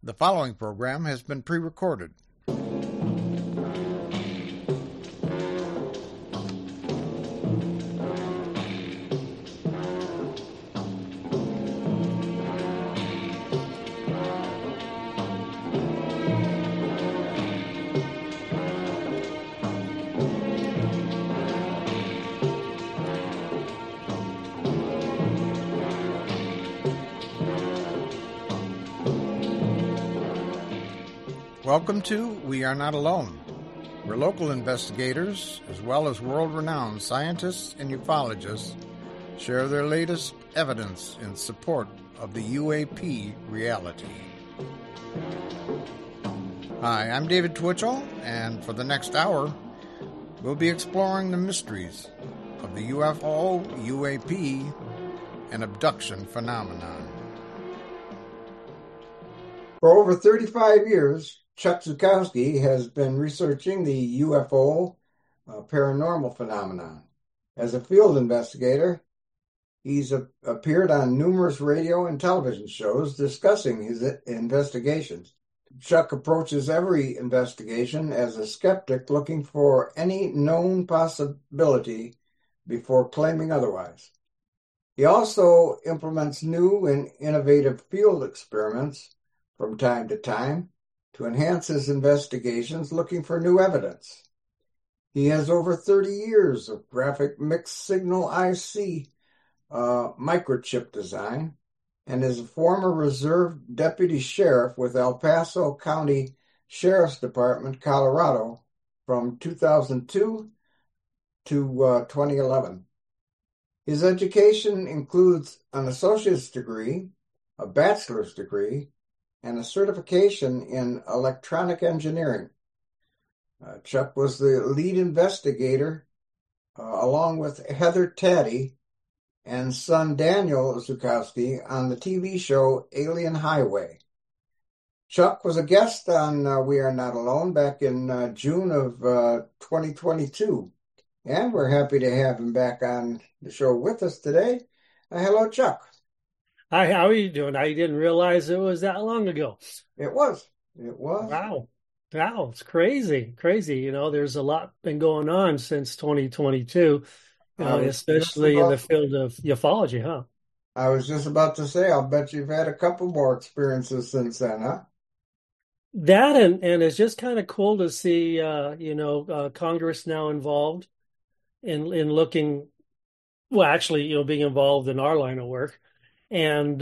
The following program has been pre-recorded. Welcome to We Are Not Alone, where local investigators, as well as world-renowned scientists and ufologists, share their latest evidence in support of the UAP reality. Hi, I'm David Twitchell, and for the next hour, we'll be exploring the mysteries of the UFO, UAP, and abduction phenomenon. For over 35 years, Chuck Zukowski has been researching the UFO paranormal phenomenon. As a field investigator, he's appeared on numerous radio and television shows discussing his investigations. Chuck approaches every investigation as a skeptic looking for any known possibility before claiming otherwise. He also implements new and innovative field experiments from time to time to enhance his investigations looking for new evidence. He has over 30 years of graphic mixed signal IC microchip design and is a former reserve deputy sheriff with El Paso County Sheriff's Department, Colorado, from 2002 to 2011. His education includes an associate's degree, a bachelor's degree, and a certification in electronic engineering. Chuck was the lead investigator along with Heather Taddy and son Daniel Zukowski on the TV show Alien Highway. Chuck was a guest on We Are Not Alone back in June of 2022, and we're happy to have him back on the show with us today. Hello, Chuck. Hi, how are you doing? I didn't realize it was that long ago. It was. Wow. It's crazy. You know, there's a lot been going on since 2022, especially in the field of ufology, huh? I was just about to say, I'll bet you've had a couple more experiences since then, huh? That and it's just kind of cool to see, Congress now involved in looking, well, actually, being involved in our line of work. And,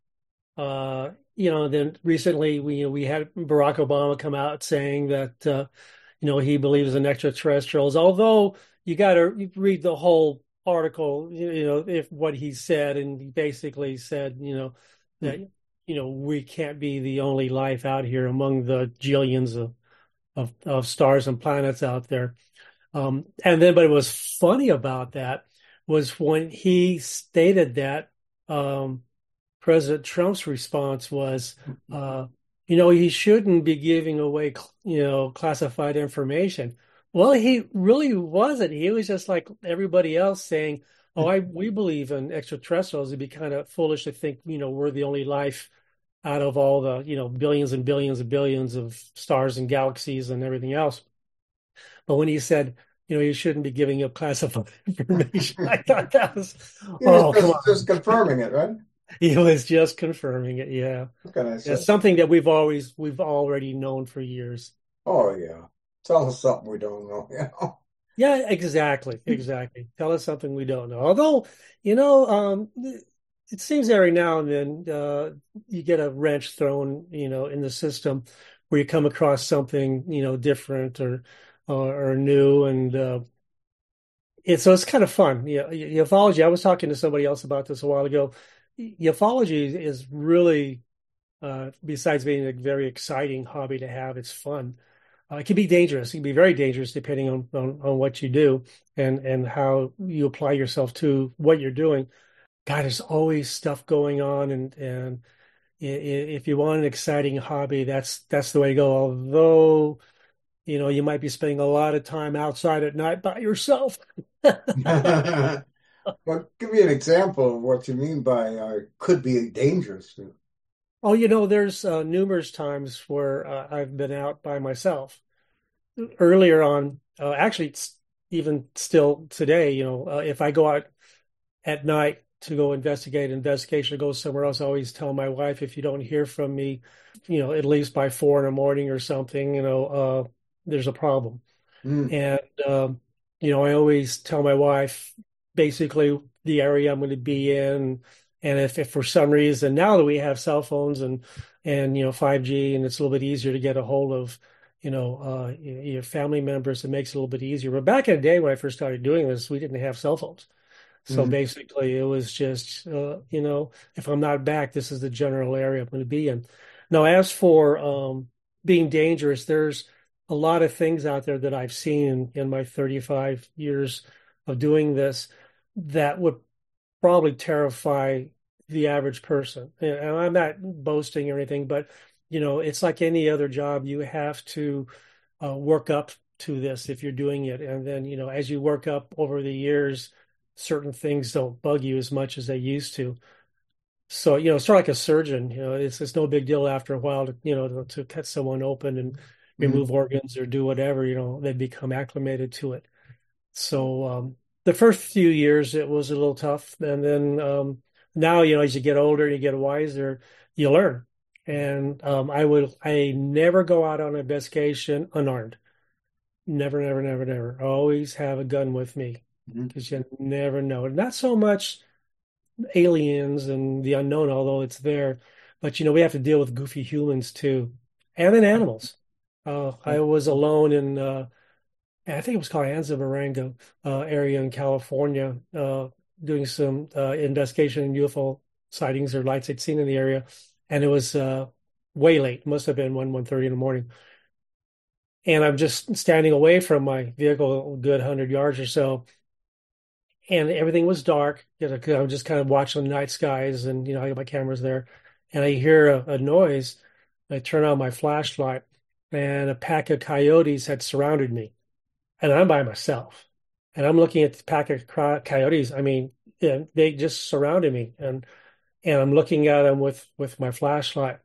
then recently we had Barack Obama come out saying that, he believes in extraterrestrials, although you got to read the whole article, if what he said, and he basically said, that, we can't be the only life out here among the jillions of stars and planets out there. But it was funny about that was when he stated that, President Trump's response was, he shouldn't be giving away, classified information. Well, he really wasn't. He was just like everybody else saying, we believe in extraterrestrials. It'd be kind of foolish to think, we're the only life out of all the, billions and billions and billions of stars and galaxies and everything else. But when he said, you shouldn't be giving up classified information, I thought that was, just confirming it, right? He was just confirming it, yeah. What can I say? It's something that we've already known for years. Oh yeah. Tell us something we don't know, Yeah, exactly. Tell us something we don't know. Although, it seems every now and then you get a wrench thrown, in the system where you come across something, different or new, and it's kind of fun. Yeah, ufology. I was talking to somebody else about this a while ago. Ufology is really, besides being a very exciting hobby to have, it's fun. It can be dangerous. It can be very dangerous depending on what you do and how you apply yourself to what you're doing. God, there's always stuff going on, and if you want an exciting hobby, that's the way to go. Although, you might be spending a lot of time outside at night by yourself. Well, give me an example of what you mean by could be dangerous. Oh, there's numerous times where I've been out by myself. Earlier on, actually, it's even still today, if I go out at night to go investigation, or go somewhere else, I always tell my wife, if you don't hear from me, at least by 4 in the morning or something, there's a problem. Mm, And, I always tell my wife basically the area I'm going to be in. And if for some reason, now that we have cell phones and 5G, and it's a little bit easier to get a hold of, your family members, it makes it a little bit easier. But back in the day when I first started doing this, we didn't have cell phones. So mm, basically, it was just, if I'm not back, this is the general area I'm going to be in. Now, as for being dangerous, there's a lot of things out there that I've seen in my 35 years of doing this that would probably terrify the average person. And I'm not boasting or anything, but it's like any other job. You have to work up to this if you're doing it, and then as you work up over the years, certain things don't bug you as much as they used to. So it's sort of like a surgeon. It's no big deal after a while to cut someone open and mm, remove organs or do whatever. They become acclimated to it. So the first few years it was a little tough, and then now as you get older and you get wiser, you learn. And I never go out on an investigation unarmed. Never, never, never, never. Always have a gun with me mm. because you never know. Not so much aliens and the unknown, although it's there, but we have to deal with goofy humans too, and then animals. I was alone in I think it was called Anza area in California, doing some investigation in UFO sightings or lights I'd seen in the area, and it was way late. It must have been 1:30 in the morning, and I'm just standing away from my vehicle a good 100 yards or so, and everything was dark. I'm just kind of watching the night skies, and I got my cameras there, and I hear a noise. I turn on my flashlight, and a pack of coyotes had surrounded me, and I'm by myself, and I'm looking at the pack of coyotes. I mean, yeah, they just surrounded me, and I'm looking at them with my flashlight.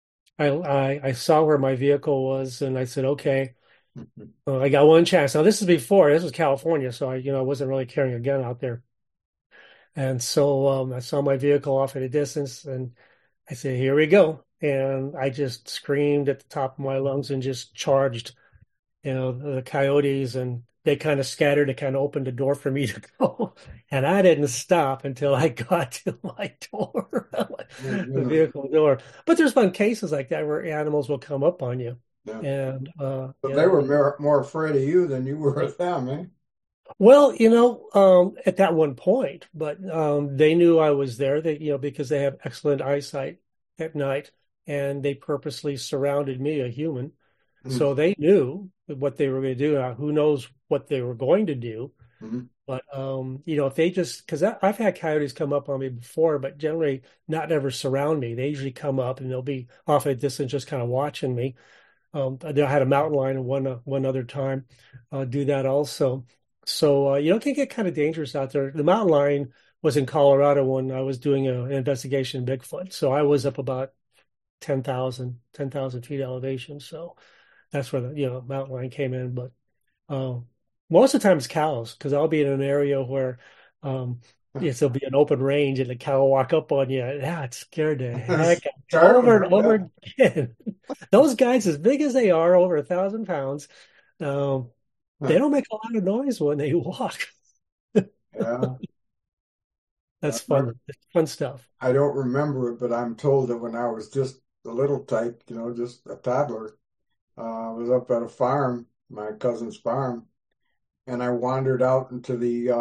I saw where my vehicle was, and I said, okay, I got one chance. Now this was California, so I wasn't really carrying a gun out there. And so I saw my vehicle off at a distance, and I said, here we go. And I just screamed at the top of my lungs and just charged, the coyotes, and they kind of scattered. It kind of opened the door for me to go. And I didn't stop until I got to my door, Oh, the goodness. vehicle door. But there's been cases like that where animals will come up on you. Yeah. And, So they were more afraid of you than you were of them, eh? well, at that one point, but they knew I was there. Because they have excellent eyesight at night, and they purposely surrounded me, a human, Mm, so they knew what they were going to do. Now, who knows what they were going to do? mm, But if they just because I've had coyotes come up on me before, but generally not ever surround me. They usually come up and they'll be off at a distance, just kind of watching me. I had a mountain lion one other time do that also. So it can get kind of dangerous out there. The mountain lion was in Colorado when I was doing an investigation in Bigfoot. So I was up about 10,000 feet elevation. So that's where the mountain lion came in. But uh, most of the time it's cows because I'll be in an area where yes, there'll be an open range and the cow will walk up on you. Yeah, it scared the mm. heck out of me over Startling, and yeah. over again. Those guys, as big as they are, over 1,000 pounds, um, they don't make a lot of noise when they walk. Yeah. That's fun. It's fun stuff. I don't remember it, but I'm told that when I was just a little tyke, just a toddler, I was up at a farm, my cousin's farm, and I wandered out into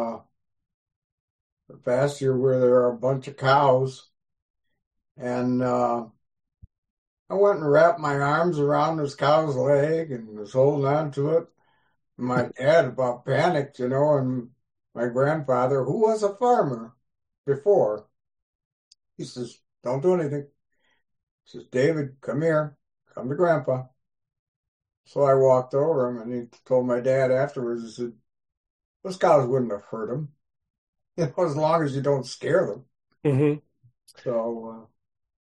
the pasture where there are a bunch of cows, and I went and wrapped my arms around this cow's leg and was holding on to it. My dad about panicked, and my grandfather, who was a farmer before, he says, "Don't do anything." He says, "David, come here, come to Grandpa." So I walked over him and he told my dad afterwards, he said, "Those cows wouldn't have hurt him, as long as you don't scare them." Hmm. So,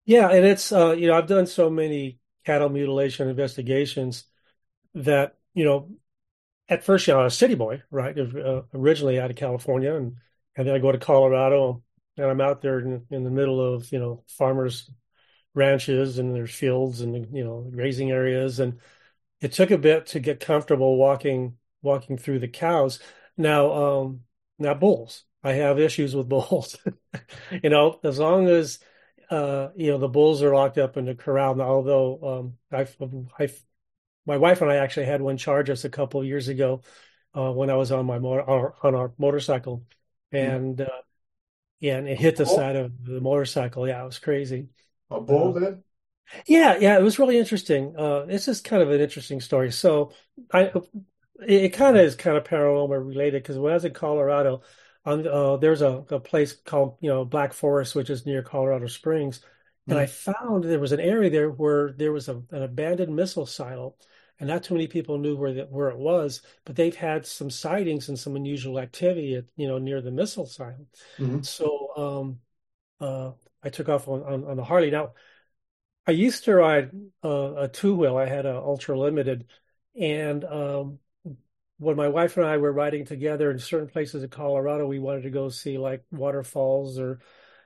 Yeah, and it's I've done so many cattle mutilation investigations that at first, I was a city boy, right? Originally out of California, and then I go to Colorado, and I'm out there in the middle of farmers' ranches and their fields and grazing areas, and it took a bit to get comfortable walking through the cows. Now, now bulls, I have issues with bulls. As long as the bulls are locked up in the corral. Now, although I've my wife and I actually had one charge us a couple of years ago when I was on on our motorcycle, Mm. and yeah, and it hit the Bull? side of the motorcycle. Yeah, it was crazy. A bull Uh, did? yeah, it was really interesting. It's just kind of an interesting story. So I, it kind of is kind of paranormal related because when I was in Colorado, there's a place called Black Forest, which is near Colorado Springs, and I Mm. found there was an area there where there was an abandoned missile silo, and not too many people knew where it was, but they've had some sightings and some unusual activity near the missile silo. Mm. So I took off on the Harley. Now I used to ride a two wheel. I had a Ultra Limited, and when my wife and I were riding together in certain places in Colorado, we wanted to go see like waterfalls or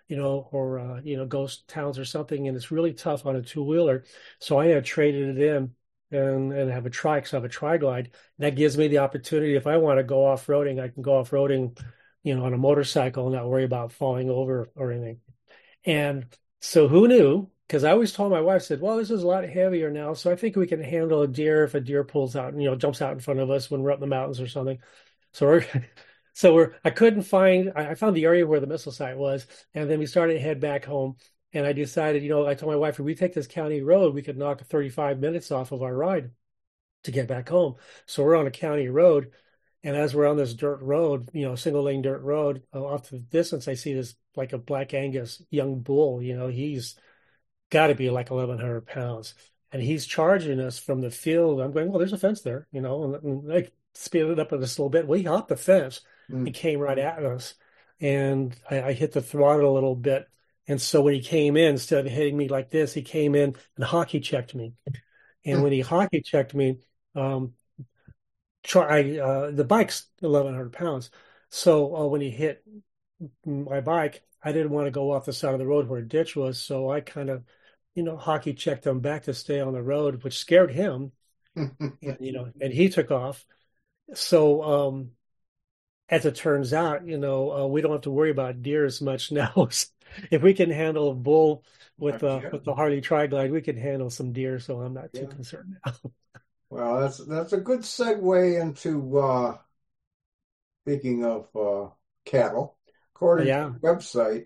ghost towns or something, and it's really tough on a two wheeler. So I had traded it in and have a tri, because I have a tri glide. That gives me the opportunity if I want to go off roading, I can go off roading, on a motorcycle and not worry about falling over or anything. And so who knew? Because I always told my wife, said, well, this is a lot heavier now. So I think we can handle a deer if a deer pulls out and, jumps out in front of us when we're up in the mountains or something. So I couldn't find, I found the area where the missile site was. And then we started to head back home. And I decided, I told my wife, if we take this county road, we could knock 35 minutes off of our ride to get back home. So we're on a county road. And as we're on this dirt road, single lane dirt road, off to the distance, I see this like a Black Angus young bull. He's got to be like 1,100 pounds. And he's charging us from the field. I'm going, well, there's a fence there, and I speeded it up just a little bit. Well, he hopped the fence and Mm. came right at us. And I hit the throttle a little bit. And so when he came in, instead of hitting me like this, he came in and hockey checked me. And when he hockey checked me, um, the bike's 1,100 pounds. So when he hit my bike, I didn't want to go off the side of the road where a ditch was. So I kind of, hockey checked him back to stay on the road, which scared him. And, and he took off. So as it turns out, we don't have to worry about deer as much now. If we can handle a bull Yeah. with the Harley Tri-Glide, we can handle some deer. So I'm not too Yeah. concerned now. Well, that's a good segue into speaking of cattle. According to Yeah. the website,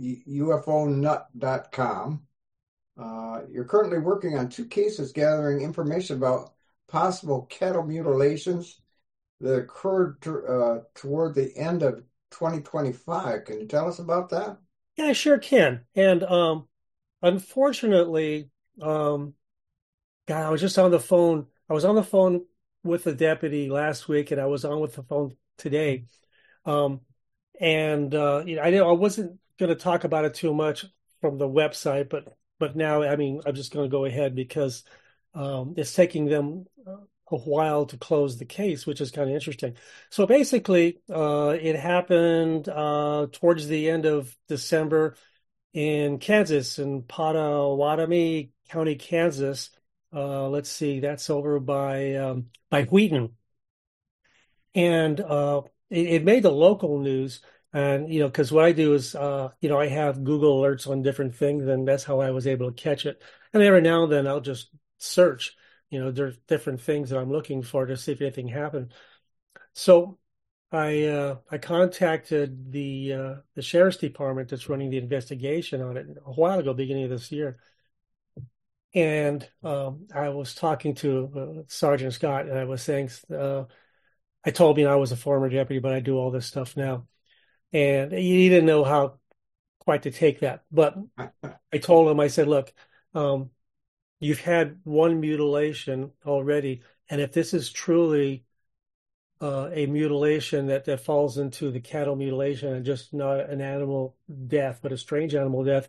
ufonut.com, you're currently working on two cases gathering information about possible cattle mutilations that occurred toward the end of 2025. Can you tell us about that? Yeah, I sure can. And unfortunately, God, I was just on the phone. I was on the phone with the deputy last week, and I was on with the phone today. Um, and I wasn't going to talk about it too much from the website, but now, I mean, I'm just going to go ahead because it's taking them a while to close the case, which is kind of interesting. So basically, it happened towards the end of December in Kansas, in Pottawatomie County, Kansas. Let's see, that's over by Wheaton, and it made the local news. And because what I do is, I have Google alerts on different things, and that's how I was able to catch it. And every now and then, I'll just search. There's different things that I'm looking for to see if anything happened. So I contacted the sheriff's department that's running the investigation on it a while ago, beginning of this year, and I was talking to Sergeant Scott, and I was saying, I told him I was a former deputy, but I do all this stuff now, and he didn't know how quite to take that. But I told him, I said, look, um, you've had one mutilation already, and if this is truly a mutilation that falls into the cattle mutilation and just not an animal death, but a strange animal death,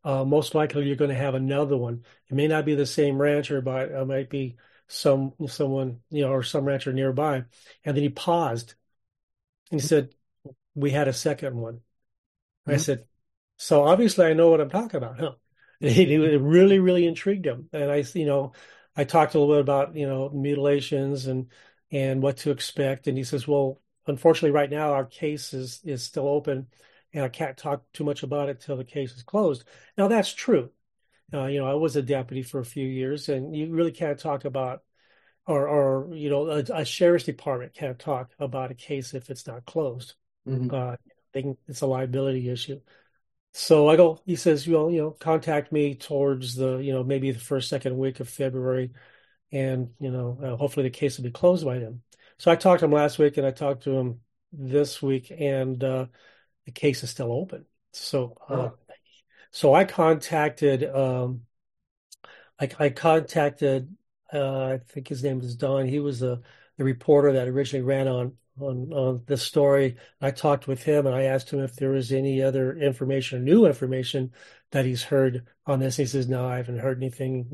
most likely you're going to have another one. It may not be the same rancher, but it might be someone, or some rancher nearby. And then he paused and he said, we had a second one. I Mhm. said, so obviously I know what I'm talking about, huh? And it really, really intrigued him. And I talked a little bit about, mutilations and what to expect. And he says, well, unfortunately, right now our case is still open, and I can't talk too much about it till the case is closed. Now that's true. I was a deputy for a few years, and you really can't talk about, a sheriff's department can't talk about a case if it's not closed. Mhm. Uh, it's a liability issue. So he says, well, contact me towards maybe the first, second week of February, and, hopefully the case will be closed by then. So I talked to him last week and I talked to him this week, and the case is still open. So, Oh. I contacted, I contacted, I think his name is Don. He was the reporter that originally ran on this story. I talked with him and I asked him if there was any other information, new information that he's heard on this. He says, no, I haven't heard anything,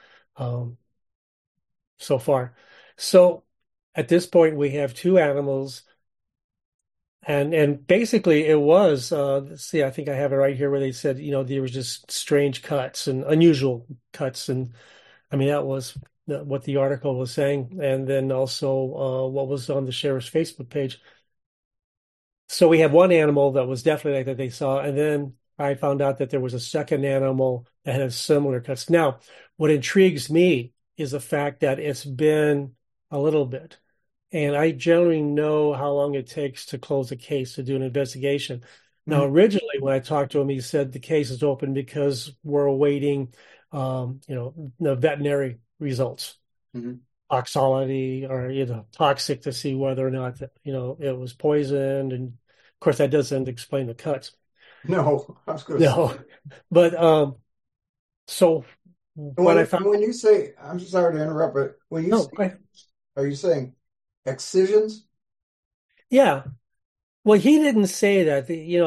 so far. So at this point, we have two animals, and basically it was, let's see, I think I have it right here where they said, there was just strange cuts and unusual cuts, and I mean, that was what the article was saying, and then also what was on the sheriff's Facebook page. So we have one animal that was definitely like that they saw, and then I found out that there was a second animal that had similar cuts. Now, what intrigues me is the fact that it's been a little bit, and I generally know how long it takes to close a case to do an investigation. Now, Mhm. originally, when I talked to him, he said the case is open because we're awaiting, the veterinary results, Mhm. toxicity or toxic to see whether or not it was poisoned, and of course that doesn't explain the cuts. No, I was going to say. No, but so And what I when found, and when you say, I'm sorry to interrupt, but when you no, say, are you saying excisions? yeah. Well, he didn't say that.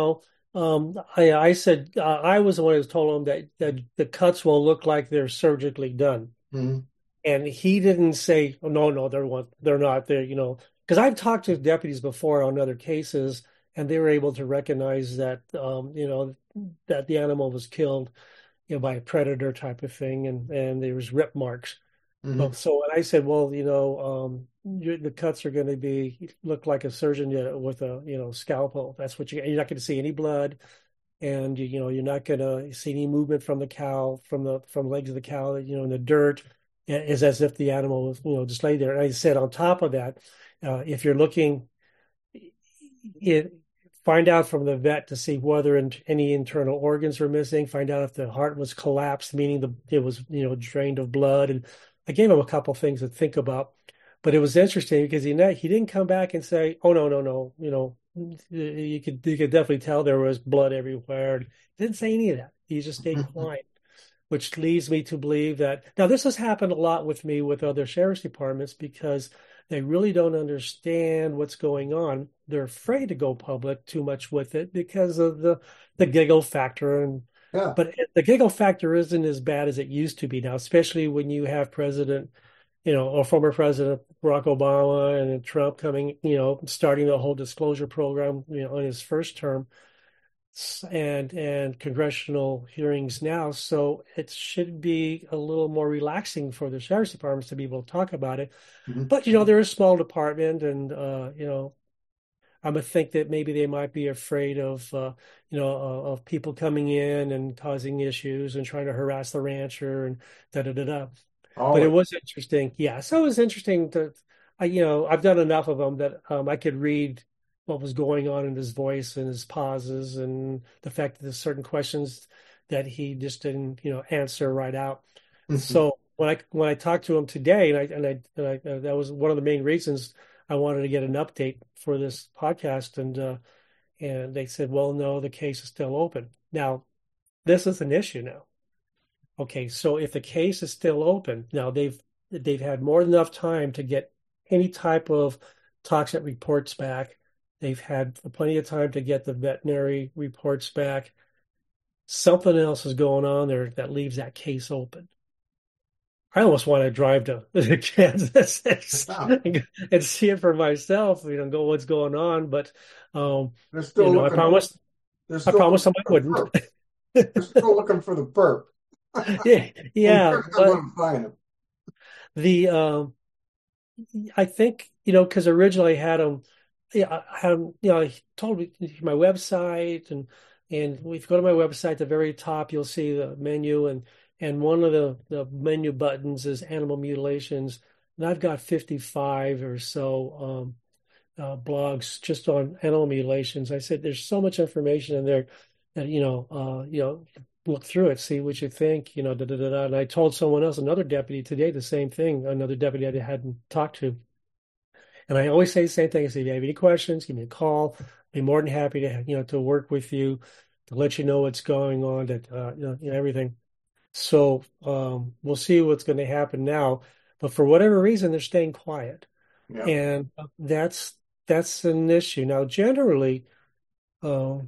I said I was the one who told him that the cuts will look like they're surgically done. Mhm. And he didn't say, oh, no, no, they're not there, because I've talked to deputies before on other cases, and they were able to recognize that, that the animal was killed, by a predator type of thing, and there was rip marks. Mhm. But so when I said, well, the cuts are going to look like a surgeon did it with a, scalpel. That's what you're not going to see any blood, and you're not going to see any movement from the cow, from legs of the cow, in the dirt. Is as if the animal was, just lay there. And I said on top of that, if you're looking, it find out from the vet to see whether any internal organs are missing. Find out if the heart was collapsed, meaning it was drained of blood. And I gave him a couple things to think about. But it was interesting because he didn't come back and say, "Oh, no, no, no," you could definitely tell there was blood everywhere. He didn't say any of that. He just stayed quiet, which leads me to believe that now this has happened a lot with me with other sheriff's departments because they really don't understand what's going on. They're afraid to go public too much with it because of the giggle factor, Yeah. but the giggle factor isn't as bad as it used to be now, especially when you have or former President Barack Obama and Trump coming, starting the whole disclosure program, on his first term, and congressional hearings now. So it should be a little more relaxing for the sheriff's departments to be able to talk about it. Mhm. But they're a small department, and I would think that maybe they might be afraid of people coming in and causing issues and trying to harass the rancher and da da da da. But it Always. was interesting. Yeah, so it was interesting I've done enough of them that I could read what was going on in his voice and his pauses and the fact that there's certain questions that he just didn't, answer right out. Mhm. So when I talked to him today, and I that was one of the main reasons I wanted to get an update for this podcast, and they said, well, no, the case is still open. Now, this is an issue now. Okay, so if the case is still open, now they've had more than enough time to get any type of toxic reports back. They've had plenty of time to get the veterinary reports back. something else is going on there that leaves that case open. I almost want to drive to Kansas and see it for myself, go what's going on. But They're still I looking. promised They're I still promised looking them I for the wouldn't. perp. They're still looking for the perp. Yeah, And yeah, you're not but going to find them. the I think, because originally I had them, yeah, I had 'em, I told me my website, and if you go to my website, at the very top, you'll see the menu, and one of the menu buttons is animal mutilations, and I've got 55 or so blogs just on animal mutilations. I said there's so much information in there that look through it, see what you think, da da da da. And I told someone else, another deputy today, the same thing, another deputy I hadn't talked to. And I always say the same thing. I say, if you have any questions, give me a call. I'd be more than happy to, to work with you, to let you know what's going on, that, everything. So we'll see what's going to happen now. But for whatever reason, they're staying quiet. Yeah. And that's an issue. Now, generally, um,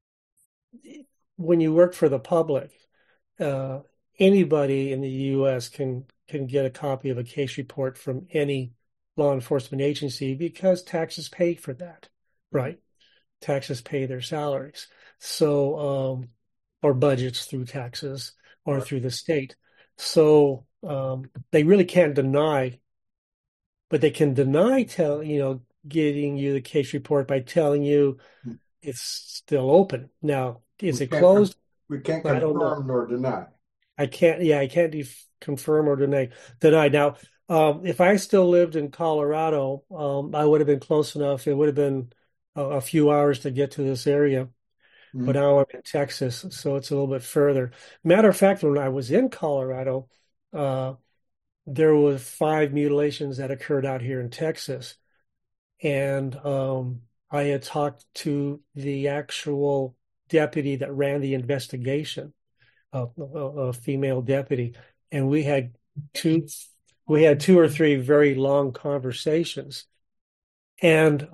when you work for the public, uh, anybody in the U.S. can get a copy of a case report from any law enforcement agency because taxes pay for that, right? Taxes pay their salaries, so or budgets through taxes or Right. through the state. So they really can't deny, but they can deny getting you the case report by telling you it's still open. Now, is We it can't closed? we can't I don't know. confirm nor deny. I can't confirm or deny. Now, if I still lived in Colorado, I would have been close enough. It would have been a few hours to get to this area. But Mhm. now I'm in Texas, so it's a little bit further. Matter of fact, when I was in Colorado, uh, there were 5 mutilations that occurred out here in Texas, and I had talked to the actual deputy that ran the investigation, a female deputy, and two we had 2 or 3 very long conversations, and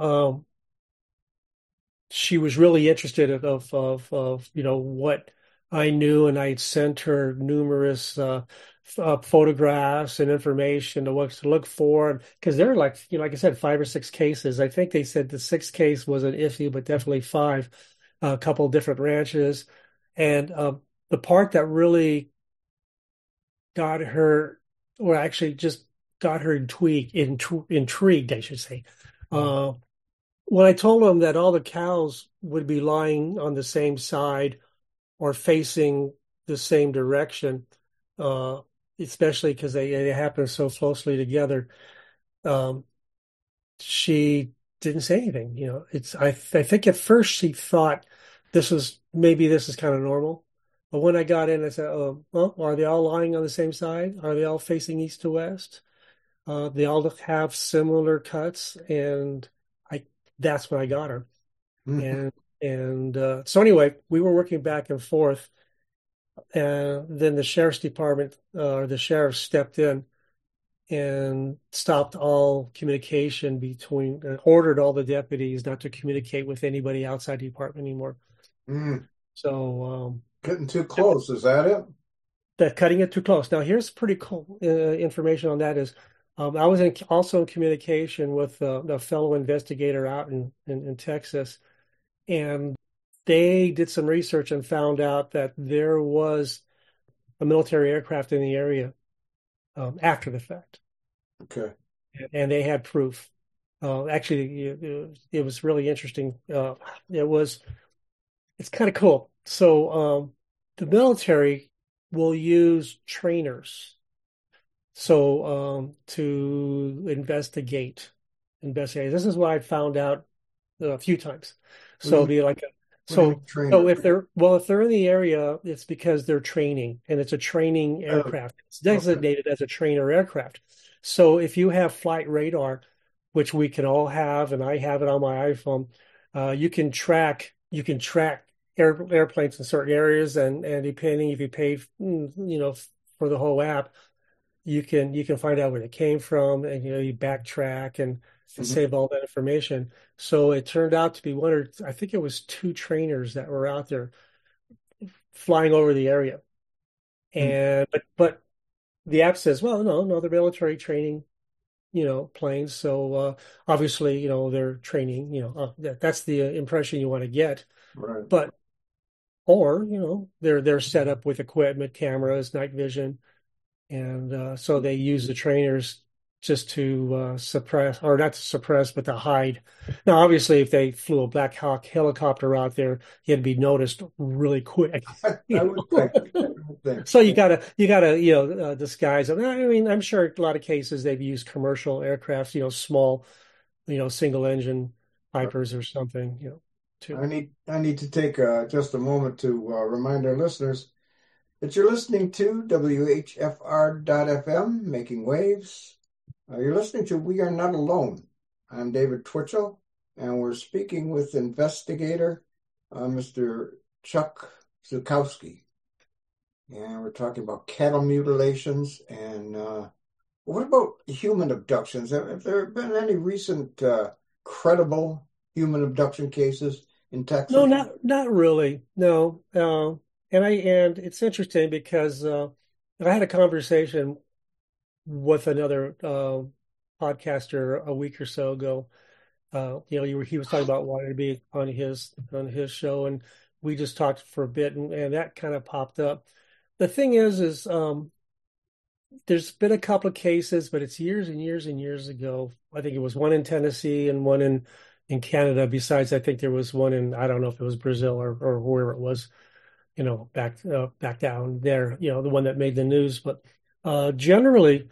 she was really interested of what I knew, and I sent her numerous photographs and information to what to look for, because there are, like like I said, 5 or 6 cases. I think they said the 6th case was an issue, but definitely 5, a couple of different ranches, and the part that really got her, or actually just got her intrigued, I should say. When I told them that all the cows would be lying on the same side or facing the same direction, uh, especially because they happen so closely together, um, she didn't say anything. I think at first she thought this is kind of normal. But when I got in, I said, "Oh, well, are they all lying on the same side? Are they all facing east to west? They all have similar cuts," and I that's when I got her. Mhm. And so anyway, we were working back and forth, and then the sheriff's department, or the sheriff, stepped in and stopped all communication ordered all the deputies not to communicate with anybody outside the department anymore. Mhm. So Getting too close, is that it? that cutting it too close. Now, here's pretty cool information on that is, I was also in communication with a fellow investigator out in Texas, and they did some research and found out that there was a military aircraft in the area after the fact, Okay. and they had proof. Actually, it was really interesting. It's kind of cool. So the military will use trainers to investigate. This is what I found out a few times. What do So you it'll mean? be like What do you mean so so trainer? if they're in the area, it's because they're training, and it's a training Oh, aircraft. It's okay. designated as a trainer aircraft. So if you have flight radar, which we can all have, and I have it on my iPhone, you can track airplanes in certain areas, and depending if you pay, for the whole app, you can find out where it came from, and you backtrack and Mhm. save all that information. So it turned out to be I think it was 2 trainers that were out there flying over the area. Hmm. And but the app says, well, no, they're military training, planes. So obviously, they're training. That's the impression you want to get. Right. But or they're set up with equipment, cameras, night vision, and so they use the trainers just to suppress, or not to suppress, but to hide. Now, obviously, if they flew a Black Hawk helicopter out there, he'd be noticed really quick. I You would know? think. I would think. So you gotta disguise them. I mean, I'm sure a lot of cases they've used commercial aircraft, small, single engine Right. Vipers or something, too. I need to take just a moment to remind our listeners that you're listening to WHFR.FM, Making Waves. You're listening to We Are Not Alone. I'm David Twitchell, and we're speaking with investigator Mr. Chuck Zukowski. And we're talking about cattle mutilations and what about human abductions? Have there been any recent credible human abduction cases in No, Texas? not really. No. And it's interesting because I had a conversation with another podcaster a week or so ago. He was talking about wanting to be on his show, and we just talked for a bit, and that kind of popped up. The thing is there's been a couple of cases, but it's years and years and years ago. I think it was one in Tennessee and one in Canada. Besides, I think there was one in, I don't know if it was Brazil or wherever it was, back down there, the one that made the news. But generally,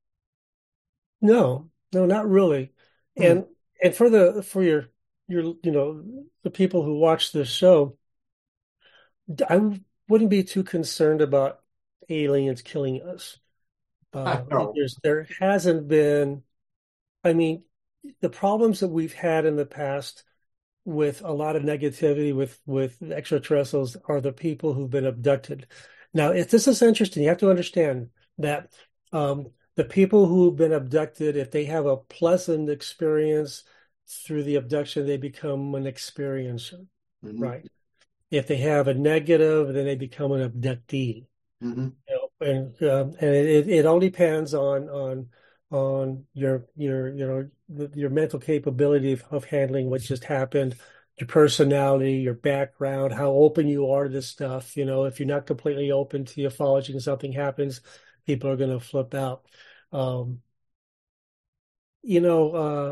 no, not really. Hmm. And for your the people who watch this show, I wouldn't be too concerned about aliens killing us. I know. There hasn't been. I mean, the problems that we've had in the past with a lot of negativity with extraterrestrials are the people who've been abducted. Now, if this is interesting, you have to understand that the people who've been abducted, if they have a pleasant experience through the abduction, they become an experiencer, Hmm. right? If they have a negative, then they become an abductee. Hmm. And it all depends on your mental capability of handling what just happened, your personality, your background, how open you are to this stuff. If you're not completely open to ufology and something happens, people are going to flip out. Um, you know,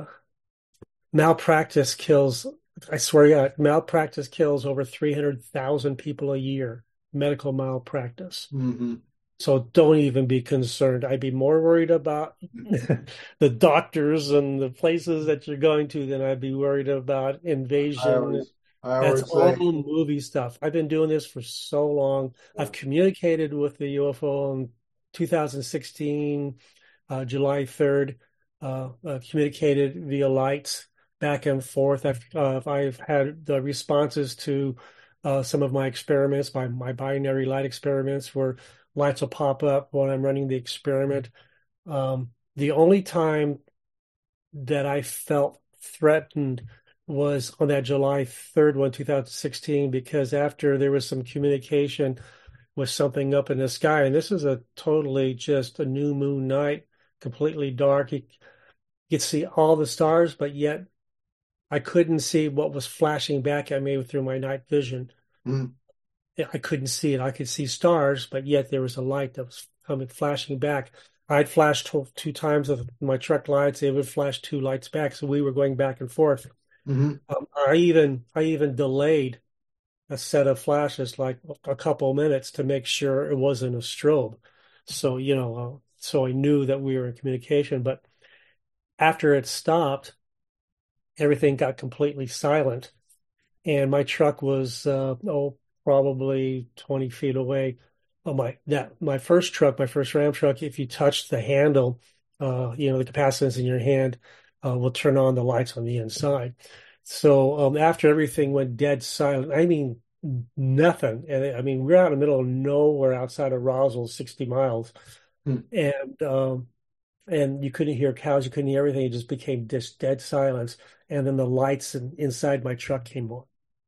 malpractice kills. I swear to God, malpractice kills over 300,000 people a year. Medical malpractice. Hmm. So don't even be concerned. I'd be more worried about the doctors and the places that you're going to than I'd be worried about I invasion. always, I That's always all say, movie stuff. I've been doing this for so long. yeah. I've communicated with the UFO in 2016, July 3rd, communicated via lights back and forth. I've had the responses to some of my experiments, my binary light experiments, where lights will pop up when I'm running the experiment. The only time that I felt threatened was on that July 3rd one, 2016, because after there was some communication with something up in the sky, and this is a totally just a new moon night, completely dark. You could see all the stars, but yet I couldn't see what was flashing back at me through my night vision. Mm. I couldn't see it. I could see stars, but yet there was a light that was coming flashing back. I'd flashed two times with my truck lights. It would flash two lights back, so we were going back and forth. Hmm. I even delayed a set of flashes like a couple of minutes to make sure it wasn't a strobe. So so I knew that we were in communication. But after it stopped, everything got completely silent, and my truck was probably 20 feet away. My first truck, my first Ram truck, if you touch the handle, the capacitance in your hand will turn on the lights on the inside. So after everything went dead silent, I mean nothing. And I mean we're out in the middle of nowhere outside of Roswell, 60 miles, Mm. and you couldn't hear cows, you couldn't hear everything. It just became just dead silence. And then the lights inside my truck came on.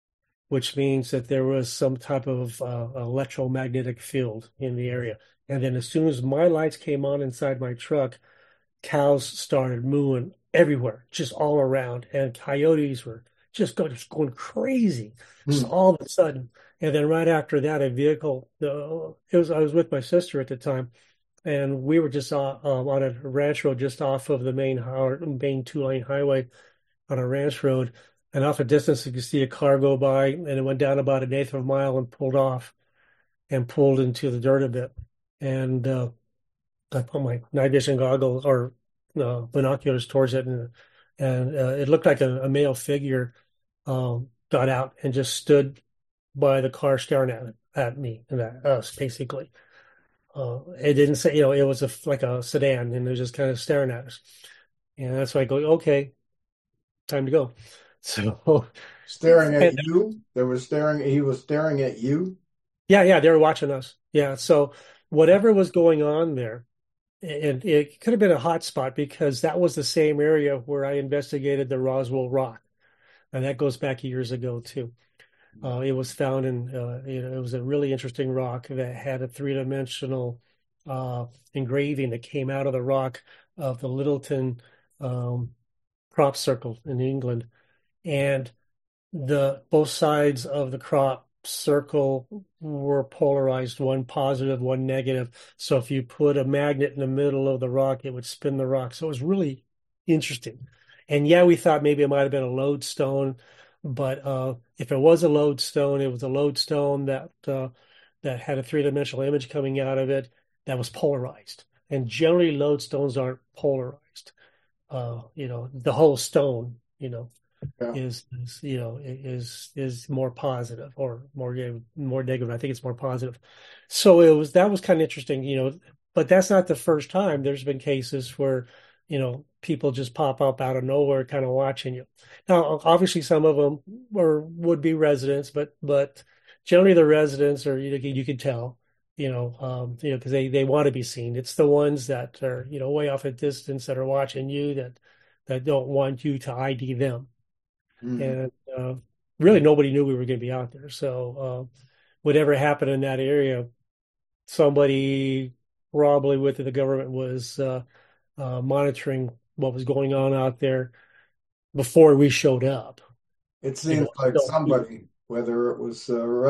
which means that there was some type of electromagnetic field in the area. And then as soon as my lights came on inside my truck, cows started mooing everywhere, just all around, and coyotes were just going crazy, just Hmm. all of a sudden. And then right after that, a vehicle. I was with my sister at the time, and we were just on a ranch road just off of the main two-lane highway on a ranch road. And off a distance, you could see a car go by, and it went down about an eighth of a mile and pulled off and pulled into the dirt a bit. And I put my night vision goggles or binoculars towards it, and it looked like a male figure got out and just stood by the car staring at me and at us, basically. It didn't say, it was like a sedan, and it was just kind of staring at us. And that's why I go, okay, time to go. So, Staring at and you? He was staring at you? yeah, they were watching us. Yeah, so whatever was going on there, and it could have been a hot spot because that was the same area where I investigated the Roswell rock, and that goes back years ago too. It was found it was a really interesting rock that had a three-dimensional engraving that came out of the rock of the Littleton um, crop circle in England, and the both sides of the crop circle were polarized, one positive, one negative. So if you put a magnet in the middle of the rock, it would spin the rock. So it was really interesting. And yeah, we thought maybe it might have been a lodestone, but if it was a lodestone, it was a lodestone that had a three-dimensional image coming out of it that was polarized. And generally, lodestones aren't polarized. The whole stone, Yeah. is more positive or more negative. I think it's more positive. So that was kind of interesting, but that's not the first time. There's been cases where, people just pop up out of nowhere, kind of watching you. Now, obviously, some of them would be residents, but generally the residents are, you can tell, because they want to be seen. It's the ones that are, way off a distance that are watching you that don't want you to ID them. Mhm. And really nobody knew we were going to be out there. So whatever happened in that area, somebody probably within the government was monitoring what was going on out there before we showed up. It seems like So, somebody, whether it was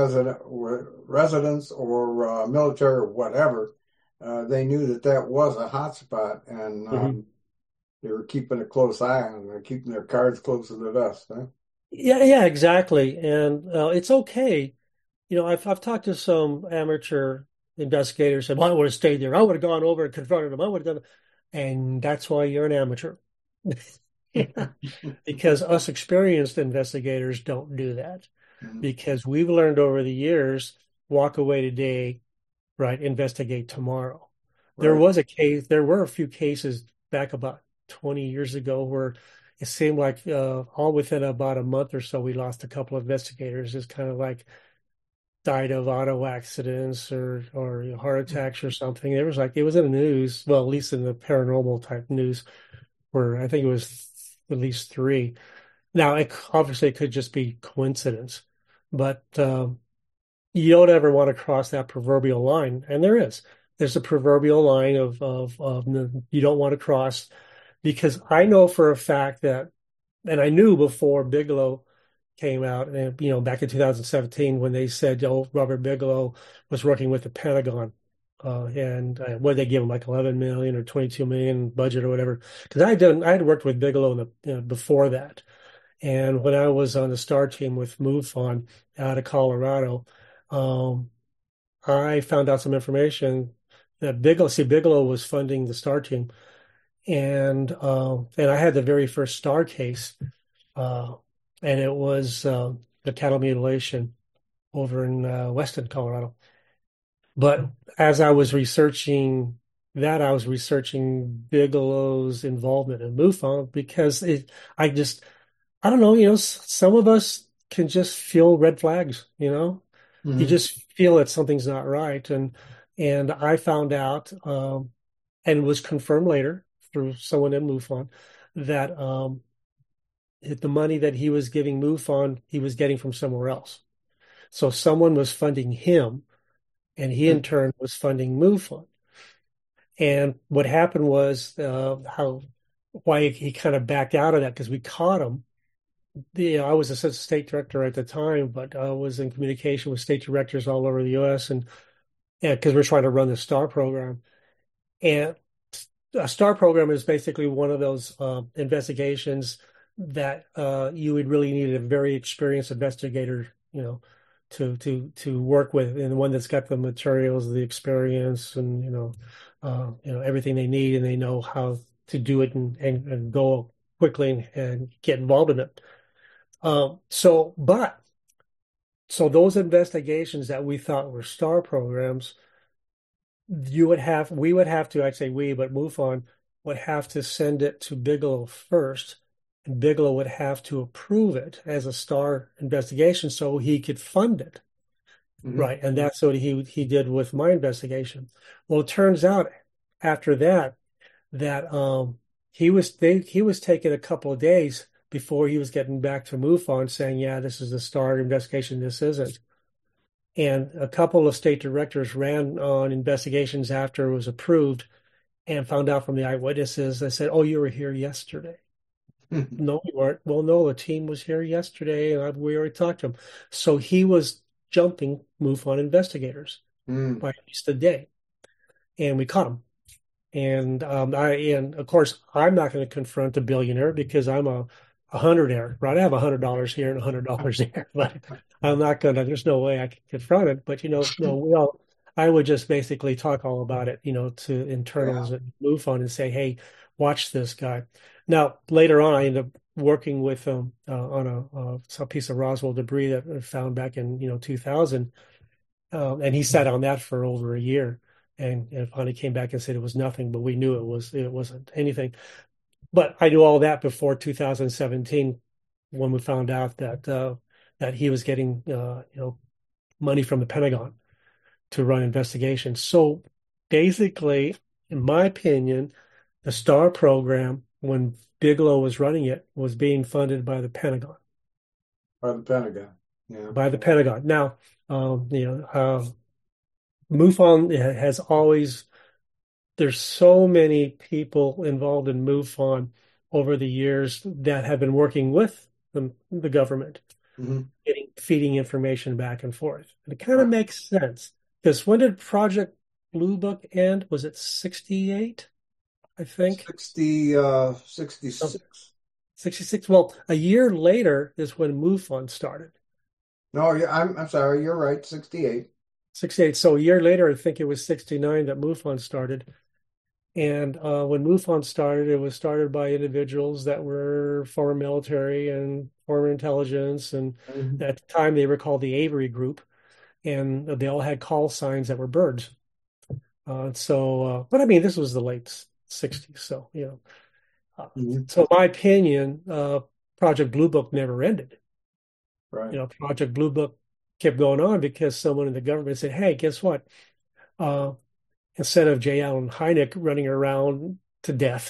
residents or military or whatever, they knew that that was a hot spot, and mhm. they were keeping a close eye on it, keeping their cards close to the vest. Huh? Yeah, exactly. And it's okay. I've talked to some amateur investigators and well, I would have stayed there. I would have gone over and confronted them. I would have done, and that's why you're an amateur. Yeah. Because us experienced investigators don't do that. Mhm. Because we've learned over the years, walk away today, right? Investigate tomorrow. Right. There were a few cases back about 20 years ago where it seemed like all within about a month or so, we lost a couple of investigators. It's kind of like died of auto accidents or heart attacks or something. It was in the news, well, at least in the paranormal type news, where I think it was at least three. Now, obviously, it could just be coincidence, but you don't ever want to cross that proverbial line. And there's a proverbial line of you don't want to cross because I know for a fact that, and I knew before Bigelow came out, and back in 2017 when they said, "Oh, Robert Bigelow was working with the Pentagon," and what did they give him, like 11 million or 22 million budget or whatever? Because I had worked with Bigelow before that, and when I was on the star team with MUFON out of Colorado, um, I found out some information that Bigelow was funding the star team, and I had the very first star case, uh, and it was the cattle mutilation over in Weston, Colorado. But as I was researching that, I was researching Bigelow's involvement in MUFON because I don't know, some of us can just feel red flags, you Mhm. just feel that something's not right. And I found out, and was confirmed later through someone in MUFON that the money that he was giving MUFON, he was getting from somewhere else. So someone was funding him, and he in turn was funding MUFON. And what happened was why he kind of backed out of that because we caught him. I was assistant state director at the time, but I was in communication with state directors all over the U.S. and because we're trying to run the STAR program. And a STAR program is basically one of those investigations that you would really need a very experienced investigator, to work with, and one that's got the materials, the experience, and everything they need, and they know how to do it and go quickly and get involved in it. So those investigations that we thought were STAR programs, we would have to, I'd say we, but MUFON would have to send it to Bigelow first, and Bigelow would have to approve it as a STAR investigation so he could fund it. Mm-hmm. Right. And that's what he did with my investigation. Well, it turns out after that he was taking a couple of days before he was getting back to MUFON saying, yeah, this is a STAR investigation, this isn't. And a couple of state directors ran on investigations after it was approved and found out from the eyewitnesses. They said, oh, you were here yesterday. No, we weren't. Well, no, the team was here yesterday, and we already talked to him. So he was jumping MUFON investigators by at least a day, and we caught him. And of course, I'm not going to confront a billionaire because I'm a hundredaire, right? I have $100 here and $100 there, but I'm not going to. There's no way I can confront it. But I would just basically talk all about it, to internals at MUFON and say, hey, watch this guy. Now, later on, I ended up working with him on a piece of Roswell debris that I found back in 2000, and he sat on that for over a year, and finally came back and said it was nothing, but we knew it wasn't anything. But I knew all that before 2017, when we found out that he was getting money from the Pentagon to run investigations. So basically, in my opinion, the STAR program, when Bigelow was running it, was being funded by the Pentagon. By the Pentagon, yeah. By the Pentagon. Now, MUFON has always, there's so many people involved in MUFON over the years that have been working with the government, feeding information back and forth. And it kind of makes sense. Because when did Project Blue Book end? Was it 68? I think 66. 66. Well, a year later is when MUFON started. No, I'm sorry, you're right. 68. 68. So a year later, I think it was 69 that MUFON started. And when MUFON started, it was started by individuals that were former military and former intelligence. And at the time, they were called the Avery Group. And they all had call signs that were birds. But I mean, this was the late 60s. So, so in my opinion, Project Blue Book never ended. Right. Project Blue Book kept going on because someone in the government said, hey, guess what? Instead of J. Allen Hynek running around to death,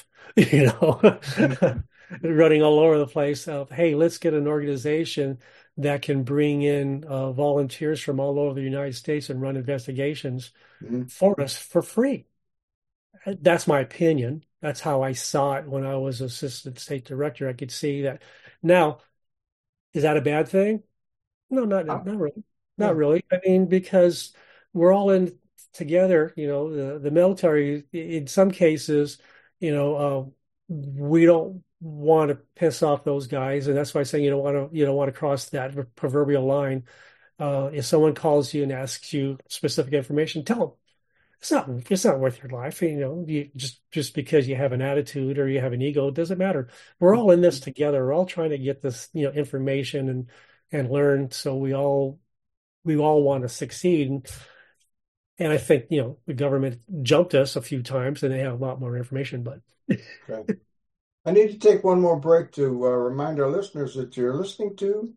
running all over the place, hey, let's get an organization that can bring in volunteers from all over the United States and run investigations for us for free. That's my opinion. That's how I saw it when I was assistant state director. I could see that. Now, is that a bad thing? No, not really. Not really. I mean, because we're all in together. The military, in some cases, we don't want to piss off those guys, and that's why I'm saying you don't want to cross that proverbial line. If someone calls you and asks you specific information, tell them it's not worth your life. You just because you have an attitude or you have an ego, it doesn't matter. We're all in this together. We're all trying to get this information and learn. So we all want to succeed. And I think the government jumped us a few times, and they have a lot more information. But okay. I need to take one more break to remind our listeners that you're listening to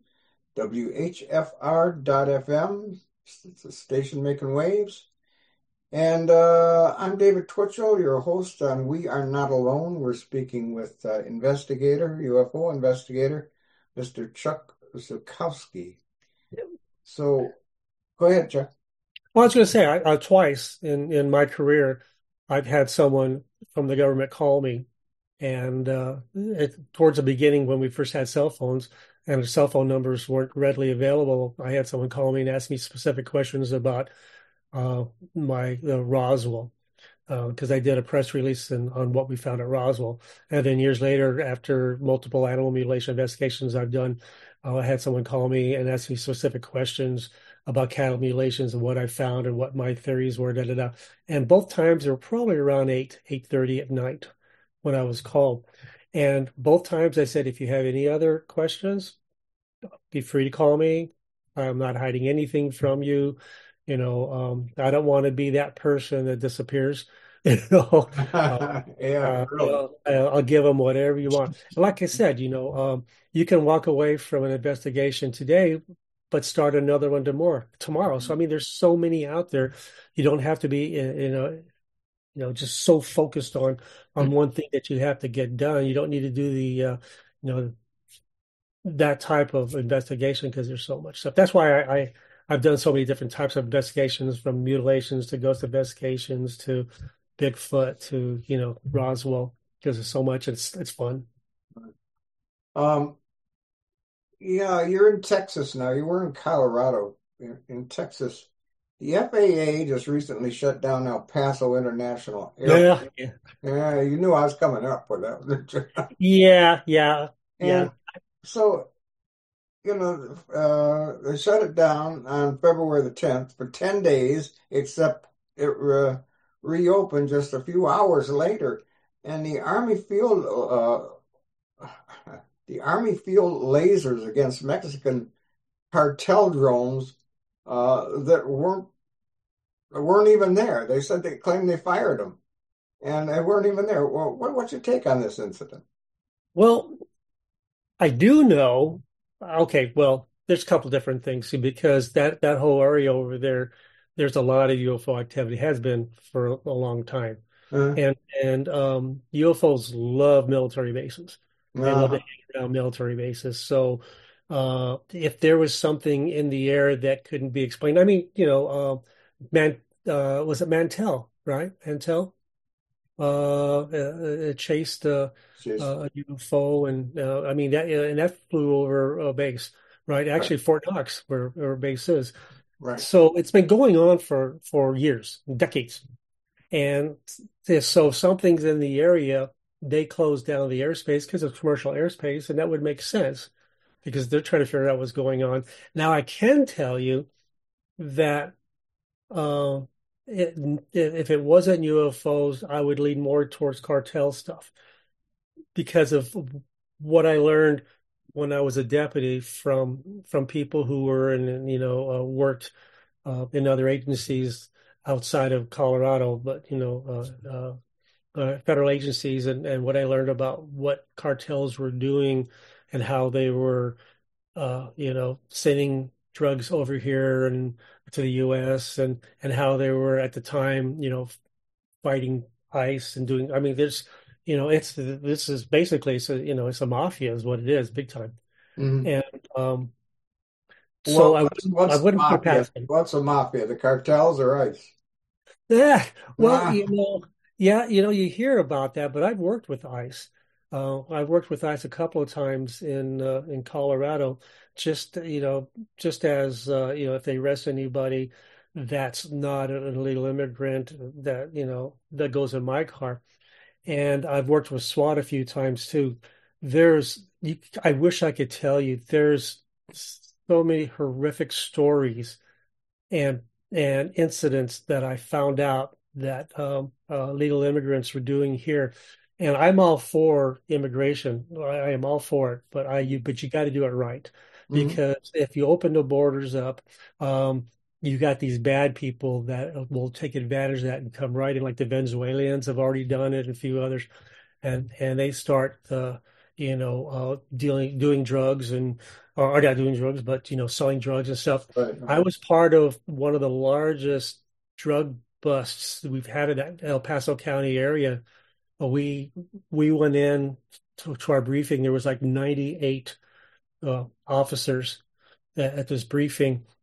WHFR.FM. It's a station making waves. And I'm David Twitchell, your host on We Are Not Alone. We're speaking with UFO investigator, Mr. Chuck Zukowski. So go ahead, Chuck. Well, I was going to say, twice in my career, I've had someone from the government call me, and towards the beginning when we first had cell phones and cell phone numbers weren't readily available, I had someone call me and ask me specific questions about my Roswell. Because I did a press release on what we found at Roswell. And then years later, after multiple animal mutilation investigations I've done, I had someone call me and ask me specific questions about cattle mutilations and what I found and what my theories were, da da da. And both times they were probably around 8:30 at night when I was called. And both times I said, if you have any other questions, be free to call me. I'm not hiding anything from you. I don't want to be that person that disappears. You know, uh, Yeah, really. I'll give them whatever you want. And like I said, you can walk away from an investigation today, but start another one tomorrow. So I mean, there's so many out there. You don't have to be, just so focused on one thing that you have to get done. You don't need to do you know, that type of investigation because there's so much stuff. That's why I've done so many different types of investigations, from mutilations to ghost investigations to Bigfoot to Roswell, because there's so much. It's fun. Um, yeah, you're in Texas now. You were in Colorado. In Texas, the FAA just recently shut down El Paso International Yeah, Airport. Yeah, you knew I was coming up for that, didn't you? yeah, yeah, yeah. And so, they shut it down on February the 10th for 10 days, except it reopened just a few hours later. And the Army field lasers against Mexican cartel drones that weren't even there. They said they claimed they fired them, and they weren't even there. Well, what's your take on this incident? Well, I do know. Okay, well, there's a couple different things because that whole area over there, there's a lot of UFO activity, has been for a long time. Uh, And UFOs love military bases. They love to uh, hang around military bases. So if there was something in the air that couldn't be explained, I mean, was it Mantell, right? Mantell chased Jeez. a UFO, and I mean that flew over a base, right? Right, Actually, Fort Knox, where our base is. right. So it's been going on for years, decades. And so if something's in the area, they close down the airspace because it's commercial airspace, and that would make sense because they're trying to figure out what's going on. Now, I can tell you that uh, it, if it wasn't UFOs, I would lean more towards cartel stuff because of what I learned when I was a deputy from people who were worked in other agencies outside of Colorado, but federal agencies, and what I learned about what cartels were doing and how they were sending drugs over here and to the US, and how they were at the time, fighting ICE and doing, I mean, this is basically, it's a mafia is what it is, big time. Mhm. And so Well, I what's, wouldn't I what's the wouldn't put it mafia? past them. What's the mafia? The cartels or ICE? Yeah, well, Ah, yeah, you hear about that, but I've worked with ICE. I've worked with ICE a couple of times in Colorado, just just as if they arrest anybody that's not an illegal immigrant that that goes in my car. And I've worked with SWAT a few times too. I wish I could tell you, there's so many horrific stories and incidents that I found out that legal immigrants were doing here. And I'm all for immigration. I am all for it, but you got to do it right, mhm. because if you open the borders up, you got these bad people that will take advantage of that and come right in, like the Venezuelans have already done it, and a few others, and they start doing drugs, and or not doing drugs, but selling drugs and stuff. Right, I right. was part of one of the largest drug busts that we've had in that El Paso County area. We went in to our briefing. There was like 98 officers at this briefing,